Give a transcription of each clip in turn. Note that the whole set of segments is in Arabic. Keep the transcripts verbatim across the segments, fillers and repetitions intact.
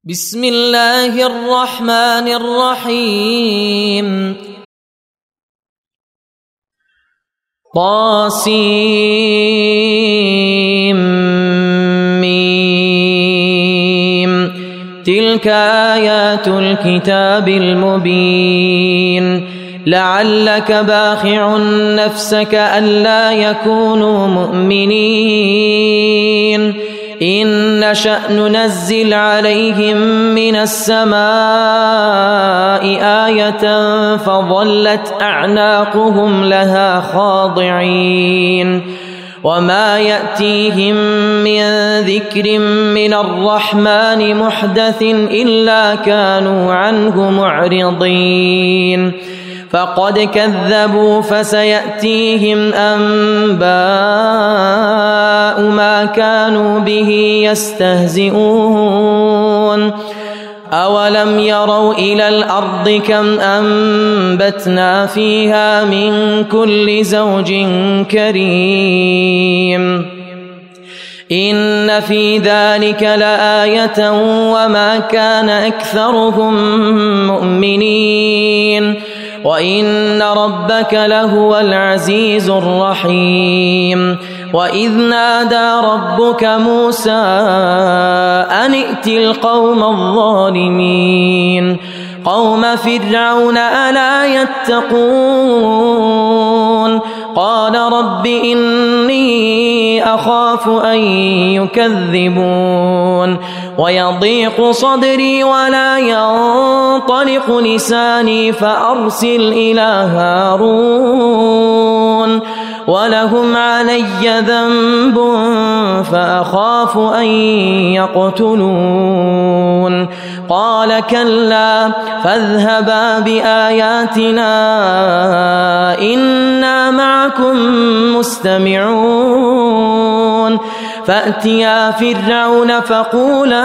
بسم الله الرحمن الرحيم طاسيم ميم تلك آيات الكتاب المبين لعلك باخع نفسك ألا يكونوا مؤمنين إن نشأ ننزل عليهم من السماء آية فظلت أعناقهم لها خاضعين وما يأتيهم من ذكر من الرحمن محدث إلا كانوا عنه معرضين فقد كذبوا فسيأتيهم أنباء ما كانوا به يستهزئون أولم يروا إلى الأرض كم أنبتنا فيها من كل زوج كريم إن في ذلك لآية وما كان أكثرهم مؤمنين وإن ربك لهو العزيز الرحيم وإذ نادى ربك موسى أن ائت القوم الظالمين قوم فرعون ألا يتقون قال رب إني أخاف أن يكذبون ويضيق صدري ولا ينطلق لساني فأرسل إلى هارون ولهم علي ذنب فأخاف أن يقتلون قال كلا فاذهبا بآياتنا إنا معكم مستمعون فأتيا فرعون فقولا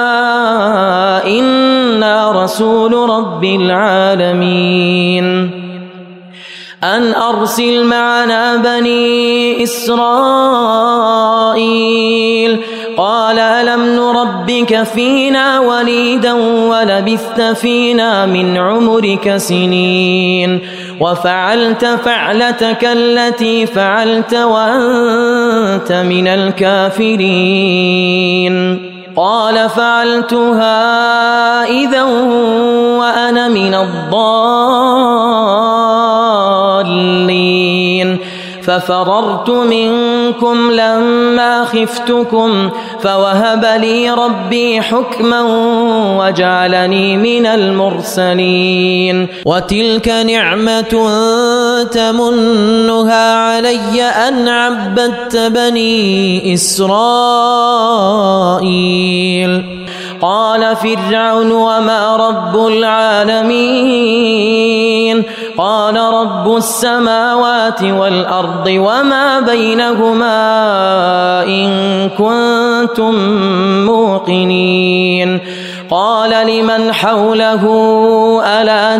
إنا رسول رب العالمين أن أرسل معنا بني إسرائيل قال ألم نربك فينا وليدا ولبثت فينا من عمرك سنين وفعلت فعلتك التي فعلت وأنت من الكافرين قال فعلتها إذا وأنا من الضالين ففررت منكم لما خفتكم فوهب لي ربي حكما وجعلني من المرسلين وتلك نعمة تمنها علي أن عبدت بني إسرائيل قال فرعون وما رب العالمين قال رب السماوات والأرض وما بينهما إن كنتم موقنين قال لمن حوله ألا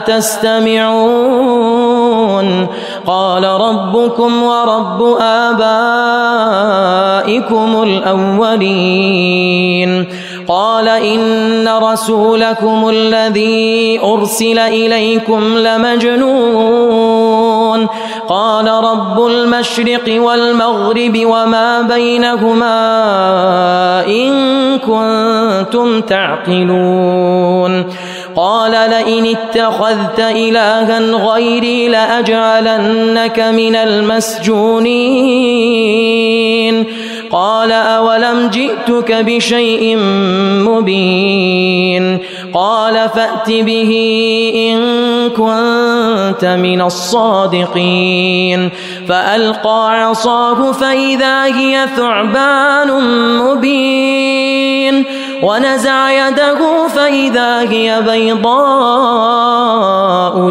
تستمعون قال ربكم ورب آبائكم الأولين قال إن رسولكم الذي أرسل إليكم لمجنون قال رب المشرق والمغرب وما بينهما إن كنتم تعقلون قال لئن اتخذت إلها غيري لأجعلنك من المسجونين قال أولم جئتك بشيء مبين قال فأت به إن كنت من الصادقين فألقى عصاه فإذا هي ثعبان مبين ونزع يده فإذا هي بيضاء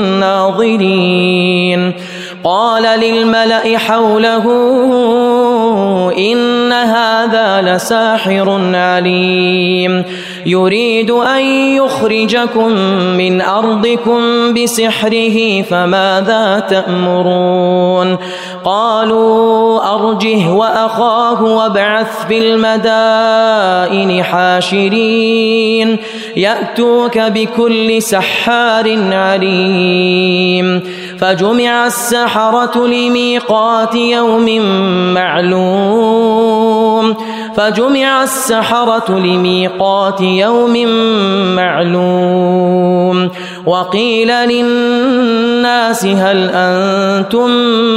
للناظرين قال للملأ حوله إن هذا لساحر عليم يريد أن يخرجكم من أرضكم بسحره فماذا تأمرون قالوا أرجه وأخاه وابعث في المدائن حاشرين يأتوك بكل سحار عليم فجمع السحرة لميقات يوم معلوم فجمع السحرة لميقات يوم معلوم وقيل للناس هل أنتم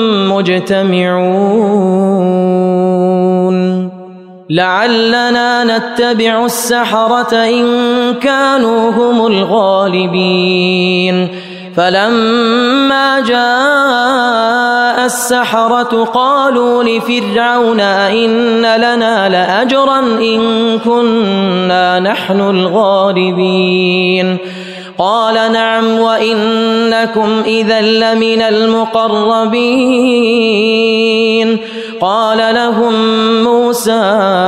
مجتمعون لعلنا نتبع السحرة إن كانوا هم الغالبين فلما جاء السحرة قالوا لفرعون أئن لنا لأجرا إن كنا نحن الغالبين قال نعم وإنكم إذا لمن المقربين قال لهم موسى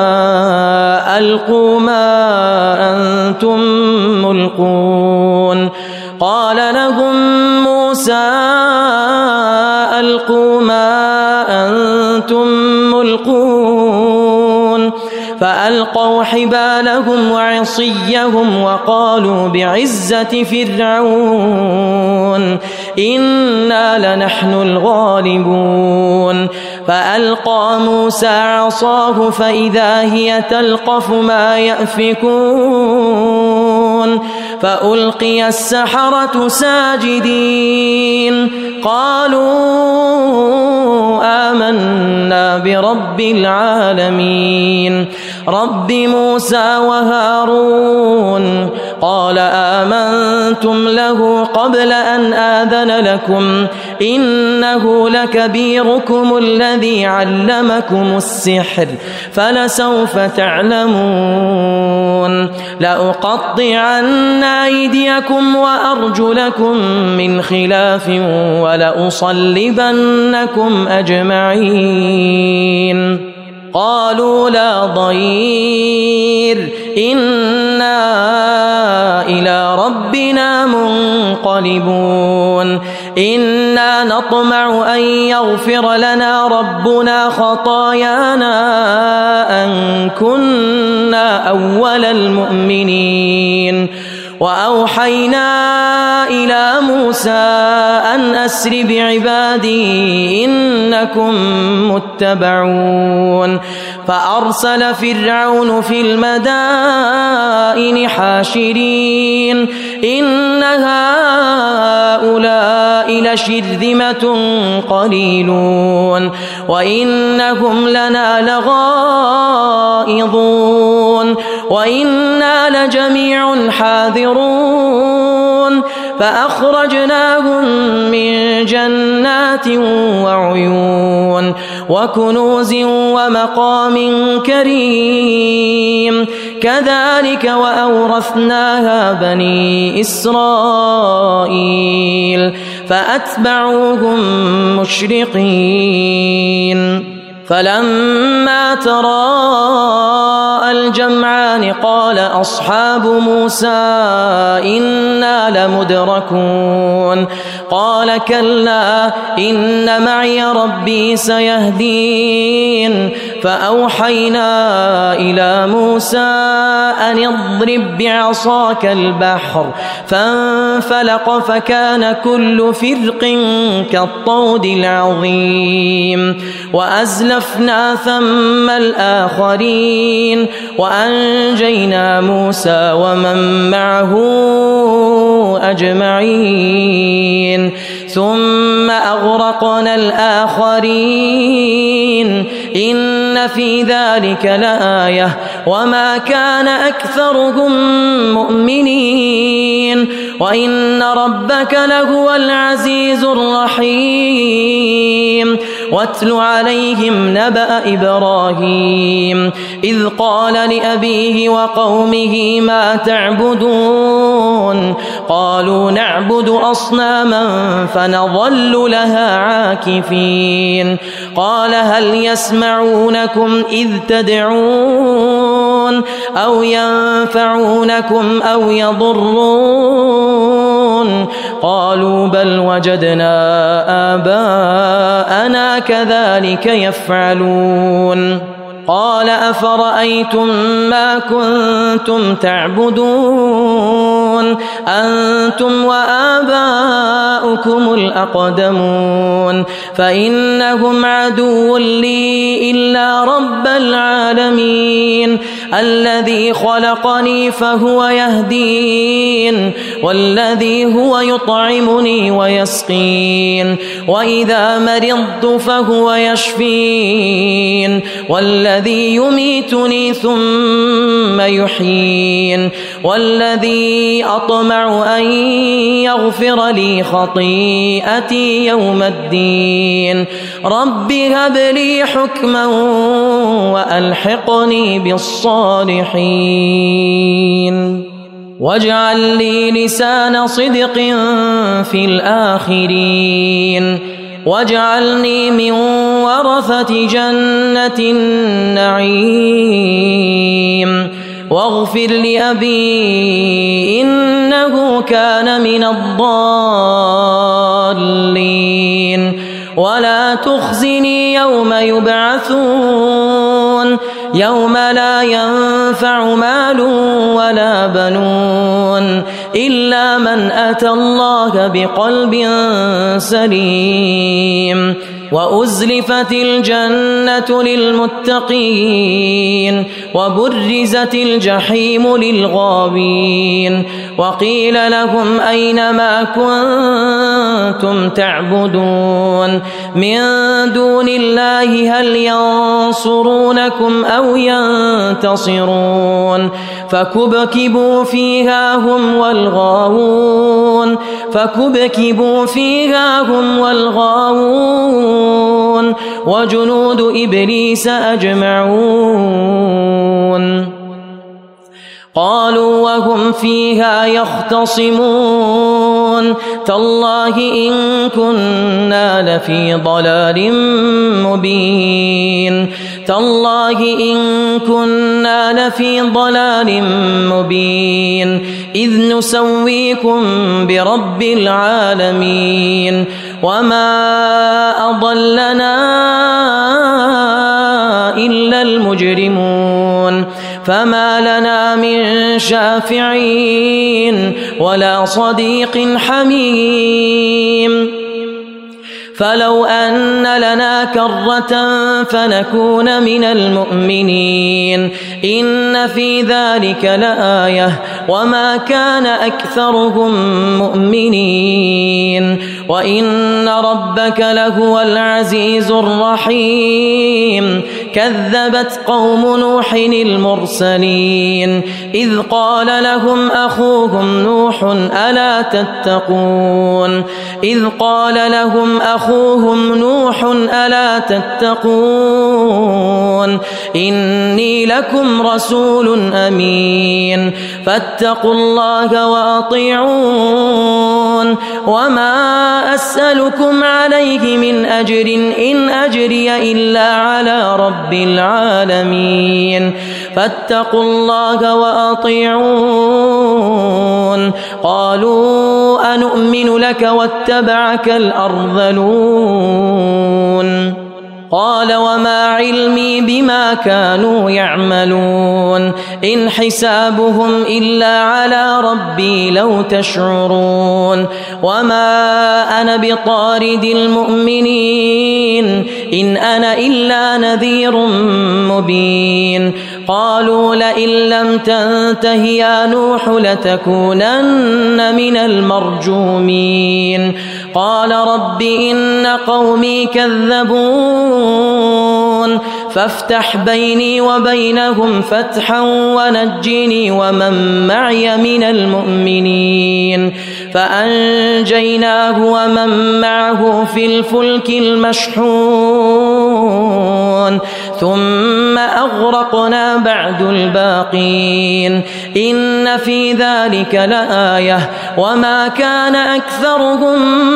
ألقوا ما أنتم ملقون قال لهم موسى ألقوا ما أنتم ملقون فألقوا حبالهم وعصيهم وقالوا بعزة فرعون إنا لنحن الغالبون فألقى موسى عصاه فإذا هي تلقف ما يأفكون فألقي السحرة ساجدين قالوا آمنا برب العالمين رب موسى وهارون قال آمنتم له قبل أن آذن لكم إنه لكبيركم الذي علمكم السحر فلسوف تعلمون لأقطعن أيديكم وأرجلكم من خلاف ولأصلبنكم أجمعين قالوا لا ضير إنا إلى ربنا منقلبون إنا نطمع أن يغفر لنا ربنا خطايانا أن كنا أول المؤمنين وأوحينا إلى موسى أن أسر بعبادي إنكم متبعون فأرسل فرعون في المدائن حاشرين إن هؤلاء لشرذمة قليلون وإنهم لنا لغائظون وإنا لجميع حاذرون فأخرجناهم من جنات وعيون وكنوز ومقام كريم كذلك وأورثناها بني إسرائيل فأتبعوهم مشرقين فلما تراءى الجمعان قال أصحاب موسى إنا لمدركون قال كلا إن معي ربي سيهدين فأوحينا إلى موسى أن اضرب بعصاك البحر فانفلق فكان كل فرق كالطود العظيم وأزلفنا ثم الآخرين وأنجينا موسى ومن معه أجمعين ثم أغرقنا الآخرين إن في ذلك لآية وما كان أكثرهم مؤمنين وإن ربك لهو العزيز الرحيم واتل عليهم نبأ إبراهيم إذ قال لأبيه وقومه ما تعبدون قالوا نعبد أصناما فنظل لها عاكفين قال هل يسمعونكم إذ تدعون أو ينفعونكم أو يضرون قالوا بل وجدنا آباءنا كذلك يفعلون قال أفرأيتم ما كنتم تعبدون أنتم وآباؤكم الأقدمون فإنهم عدو لي إلا رب العالمين الذي خلقني فهو يهدين والذي هو يطعمني ويسقين وإذا مرضت فهو يشفين والذي يميتني ثم يحيين والذي أطمع أن يغفر لي خطيئتي يوم الدين رب هب لي حكما وألحقني بالصالحين واجعل لي لسان صدق في الآخرين واجعلني من ورثة جنة النعيم واغفر لأبي إنه كان من الضالين ولا تخزني يوم يبعثون يوم لا ينفع مال ولا بنون إلا من أتى الله بقلب سليم وأزلفت الجنة للمتقين وبرزت الجحيم للغاوين وقيل لهم أين ما كنتم تعبدون من دون الله هل ينصرونكم أو ينتصرون فكبكبوا فيها هم والغاوون فكبكبوا فيها هم والغاوون وجنود إبليس أجمعون قالوا وهم فيها يختصمون تالله إن كنا لفي ضلال مبين تالله إن كنا لفي ضلال مبين إذ نسويكم برب العالمين وما أضلنا إلا المجرمون فما لنا من شافعين ولا صديق حميم فلو أن لنا كرة فنكون من المؤمنين إن في ذلك لآية وما كان أكثرهم مؤمنين وإن ربك لهو العزيز الرحيم كذبت قوم نوح المرسلين إذ قال لهم أخوهم نوح ألا تتقون إذ قال لهم أخوهم نوح ألا تتقون إني لكم رسول أمين فاتقوا الله وأطيعون وما أسألكم عليه من أجر إن أجري إلا على رب العالمين فاتقوا الله وأطيعون قالوا أنؤمن لك واتبعك الأرذلون قال وما علمي بما كانوا يعملون إن حسابهم إلا على ربي لو تشعرون وما أنا بطارد المؤمنين إن أنا إلا نذير مبين قالوا لئن لم تنته يا نوح لتكونن من المرجومين قال رب إن قومي كذبون فافتح بيني وبينهم فتحا ونجني ومن معي من المؤمنين فأنجيناه ومن معه في الفلك المشحون ثم أغرقنا بعد الباقين إن في ذلك لآية وما كان أكثرهم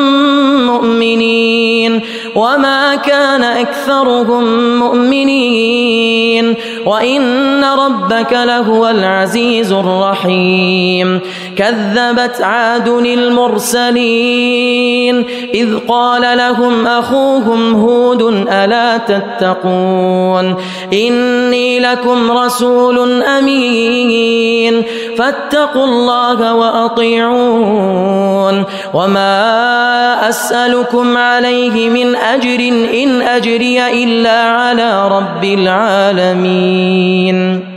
مؤمنين وما كان أكثرهم مؤمنين وإن ربك لهو العزيز الرحيم كذبت عاد المرسلين إذ قال لهم أخوهم هود ألا تتقون إني لكم رسول أمين فاتقوا الله وأطيعون وما أسألكم عليه من أجر إن أجري إلا على رب العالمين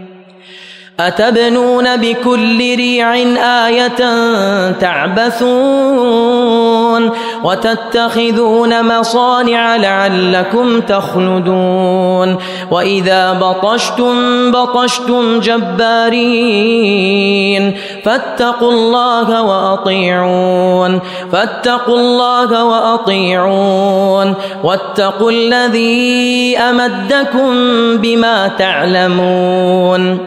أتبنون بكل ريع آية تعبثون وتتخذون مصانع لعلكم تخلدون وإذا بطشتم بطشتم جبارين فاتقوا الله وأطيعون فاتقوا الله وأطيعون واتقوا الذي أمدكم بما تعلمون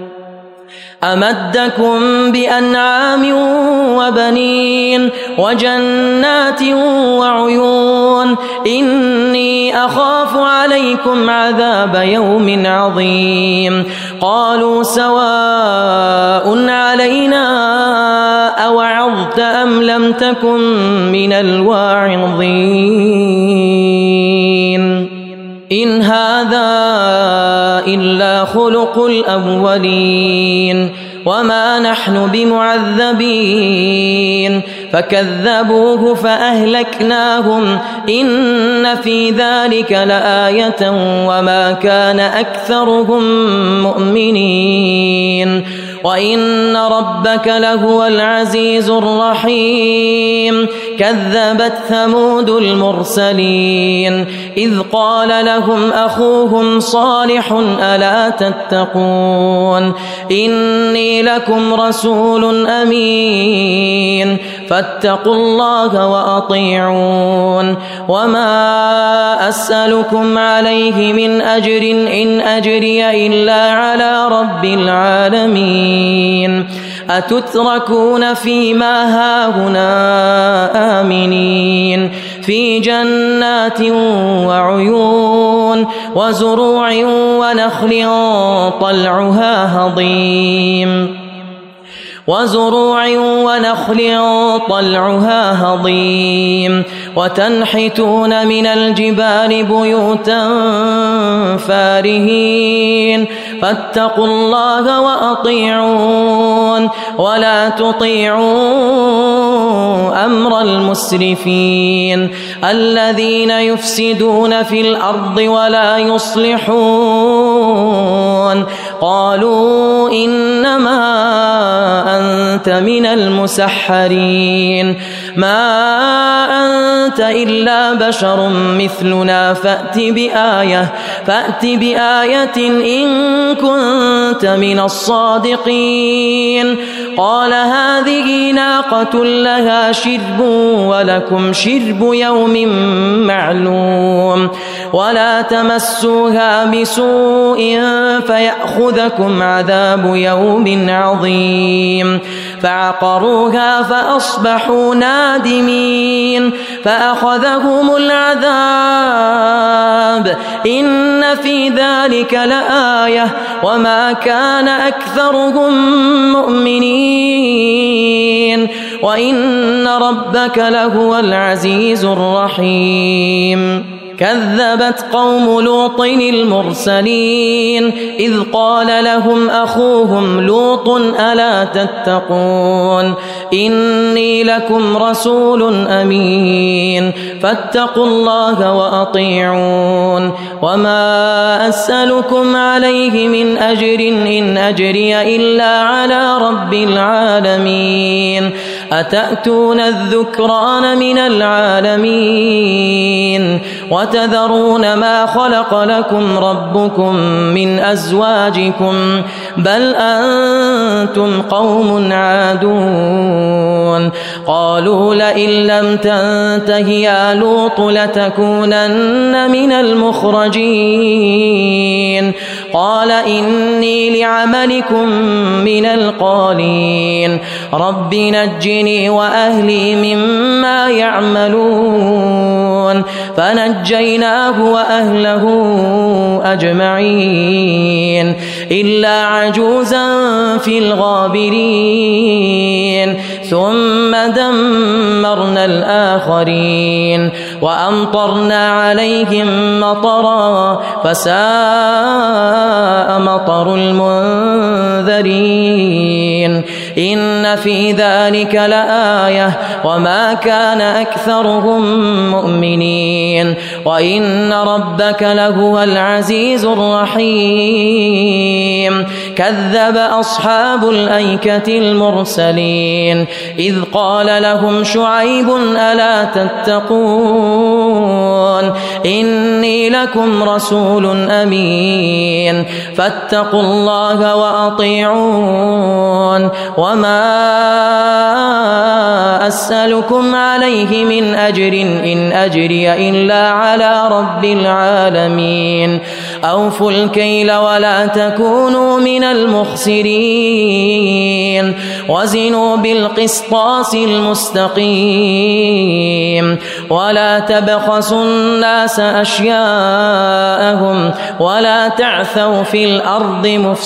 أمدكم بأنعام وبنين وجنات وعيون إني أخاف عليكم عذاب يوم عظيم قالوا سواء علينا أوعظت أم لم تكن من الواعظين إن هذا إلا خلق الأولين وما نحن بمعذبين فكذبوه فأهلكناهم إن في ذلك لآية وما كان أكثرهم مؤمنين وإن ربك لهو العزيز الرحيم كذبت ثمود المرسلين إذ قال لهم أخوهم صالح ألا تتقون إني لكم رسول أمين فاتقوا الله وأطيعون وما أسألكم عليه من أجر إن أجري إلا على رب العالمين أتتركون فيما هاهنا آمنين في جنات وعيون وزروع ونخل طلعها هضيم وزروع ونخل طلعها هضيم وتنحتون من الجبال بيوتا فارهين فاتقوا الله وأطيعون ولا تطيعوا أمر المسرفين الذين يفسدون في الأرض ولا يصلحون قالوا إنما أنت من المسحرين ما أنت إلا بشر مثلنا فأت بآية فأت بآية إن كنت من الصادقين قال هذه ناقة لها شرب ولكم شرب يوم معلوم ولا تمسوها بسوء فيأخذكم عذاب يوم عظيم فعقروها فأصبحوا نادمين فأخذهم العذاب إن في ذلك لآية وما كان أكثرهم مؤمنين وإن ربك لهو العزيز الرحيم كذبت قوم لوط المرسلين إذ قال لهم أخوهم لوط ألا تتقون إني لكم رسول أمين فاتقوا الله وأطيعون وما أسألكم عليه من أجر إن أجري إلا على رب العالمين أتأتون الذكران من العالمين وتذرون ما خلق لكم ربكم من أزواجكم بل أنتم قوم عادون قالوا لئن لم تنته يا لوط لتكونن من المخرجين قال إني لعملكم من القالين رب نجني وأهلي مما يعملون فنجيناه وأهله أجمعين إلا عجوزا في الغابرين ثم دمرنا الآخرين وأمطرنا عليهم مطرا فساء مطر المنذرين إن في ذلك لآية وما كان أكثرهم مؤمنين وإن ربك لهو العزيز الرحيم كذب أصحاب الأيكة المرسلين إذ قال لهم شعيب ألا تتقون إني لكم رسول أمين فاتقوا الله وأطيعون وما أسألكم عليه من أجر إن أجري إلا على رب العالمين أوفوا الكيل ولا تكونوا من المخسرين وزنوا بالقسطاس المستقيم ولا تبخسوا الناس أشياءهم ولا تعثوا في الأرض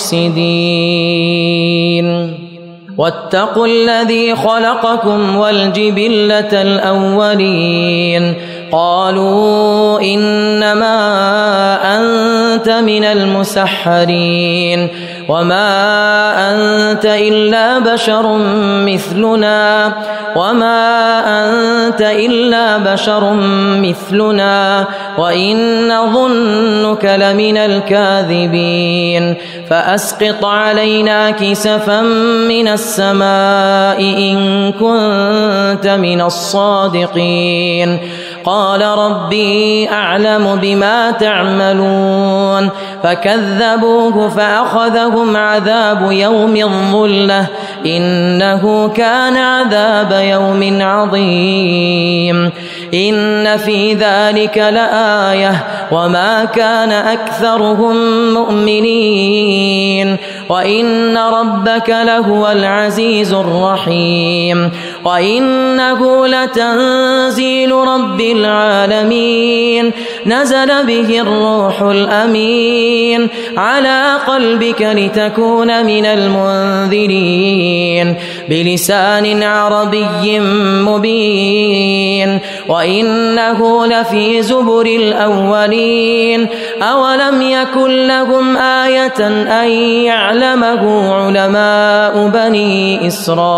مفسدين واتقوا الذي خلقكم والجبلة الأولين قالوا إنما أنت من المسحرين وما أنت إلا بشر مثلنا وما أنت إلا بشر مثلنا وإن نظنك لمن الكاذبين فأسقط علينا كسفا من السماء إن كنت من الصادقين قال ربي أعلم بما تعملون فكذبوه فأخذهم عذاب يوم الظلة إنه كان عذاب يوم عظيم إن في ذلك لآية وما كان أكثرهم مؤمنين وإن ربك لهو العزيز الرحيم وإنه لتنزيل رب العالمين نزل به الروح الأمين على قلبك لتكون من المنذرين بلسان عربي مبين وإنه لفي زبر الأولين أولم يكن لهم آية أن يعلمه علماء بني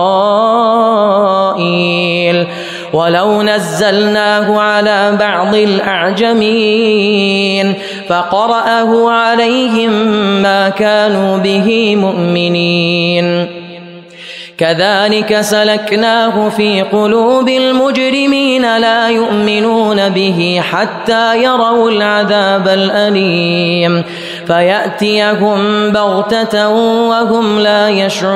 إسرائيل ولو نزلناه على بعض الأعجمين فقرأه عليهم ما كانوا به مؤمنين كذلك سلكناه في قلوب المجرمين لا يؤمنون به حتى يروا العذاب الأليم فيأتيهم بغتة وهم لا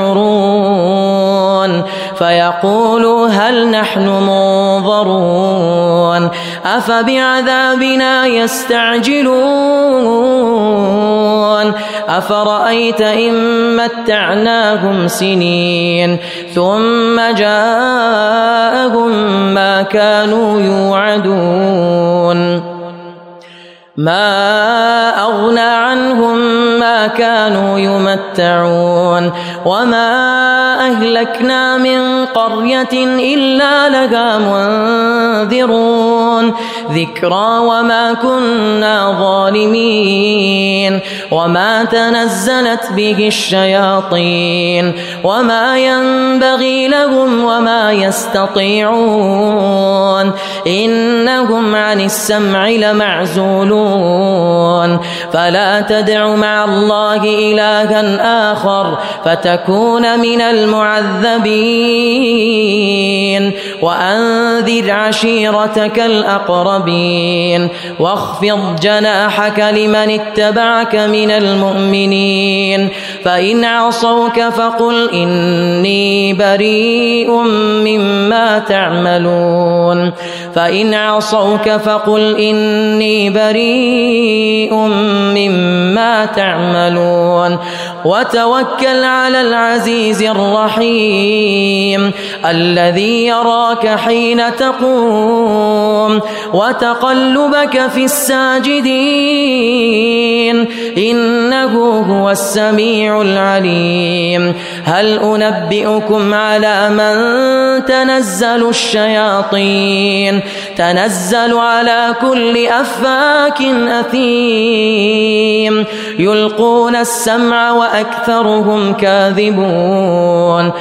يشعرون فيقولوا هل نحن منظرون أفبعذابنا يستعجلون أفرأيت إن متعناهم سنين ثم جاءهم ما كانوا يوعدون ما أغنى عنهم ما كانوا يمتعون وما أهلكنا من قرية إلا لها منذرون ذكرى وما كنا ظالمين وما تنزلت به الشياطين وما ينبغي لهم وما يستطيعون إنهم عن السمع لمعزولون فلا تدع مع الله إلها آخر فتكون من المعذبين المبين وأنذر عشيرتك الأقربين واخفض جناحك لمن اتبعك من المؤمنين فإن عصوك فقل إني بريء مما تعملون فإن عصوك فقل إني بريء مما تعملون وتوكل على العزيز الرحيم الذي يراك حين تقوم وتقلبك في الساجدين إنه هو السميع العليم هل أنبئكم على من تنزل الشياطين تنزل على كل أفاك أثيم يلقون السمع وأكثرهم كاذبون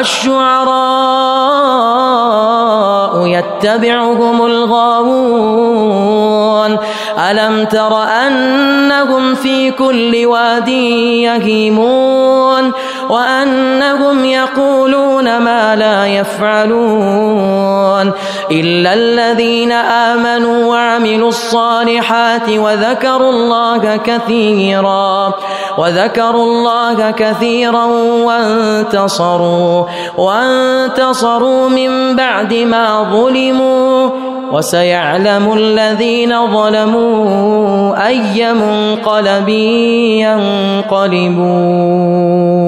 والشعراء يتبعهم الغاوون ألم تر أنهم في كل واد يهيمون وأنهم يقولون ما لا يفعلون إلا الذين آمنوا وعملوا الصالحات وذكروا الله كثيرا وذكروا الله كثيرا وانتصروا وانتصروا من بعد ما ظلموا وسيعلم الذين ظلموا أي منقلب ينقلبون.